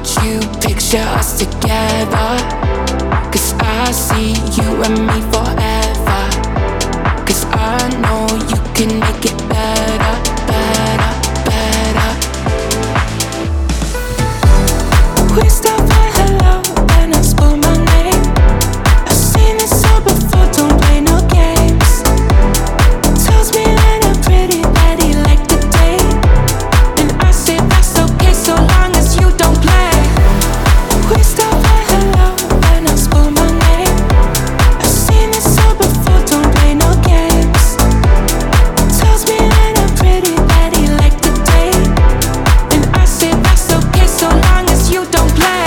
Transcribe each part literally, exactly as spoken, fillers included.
Would you picture us together? 'Cause I see you and me forever. 'Cause I know you can make it better, better, better. We stop for hello and I spoil my name. I've seen this all before, don't play no games. Tells me that I'm pretty bad, he like to date. And I say that's okay so long as you don't play. We stop for hello and I spoil my name. I've seen this all before, don't play no games. Tells me that I'm pretty bad, he like to date. And I say that's okay so long as you don't play.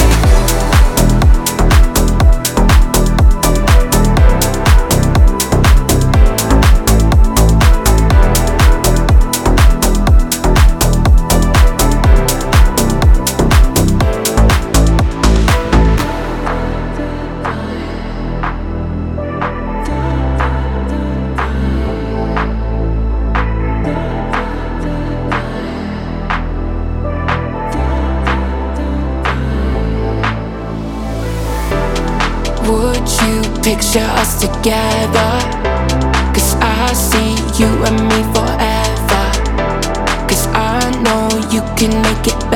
Would you picture us together? 'Cause I see you and me forever. 'Cause I know you can make it